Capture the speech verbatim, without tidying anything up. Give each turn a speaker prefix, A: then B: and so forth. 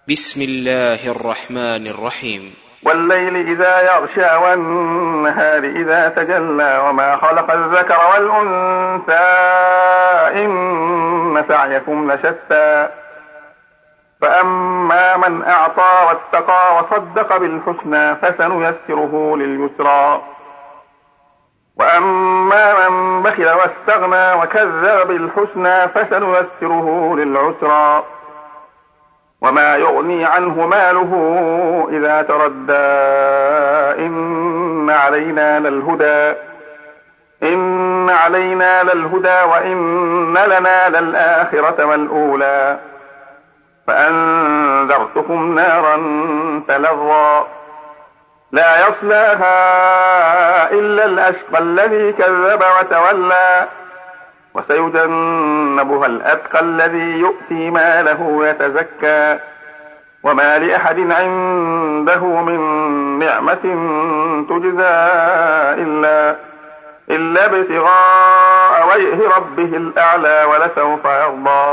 A: بسم الله الرحمن الرحيم.
B: والليل إذا يغشى والنهار إذا تجلى وما خلق الذكر والأنثى إن سعيكم لشتى فأما من أعطى واتقى وصدق بالحسنى فسنيسره لليسرى وأما من بخل واستغنى وكذب بالحسنى فسنيسره للعسرى وما يغني عنه ماله إذا تردى إن علينا للهدى إن علينا للهدى وإن لنا للآخرة والأولى فأنذرتكم نارا تلظى لا يصلاها إلا الأشقى الذي كذب وتولى وسيجنبها الأتقى الذي يؤتي ماله يتزكى وما لأحد عنده من نعمة تجزى إلا, إلا ابتغاء وجه ربه الأعلى ولسوف يرضى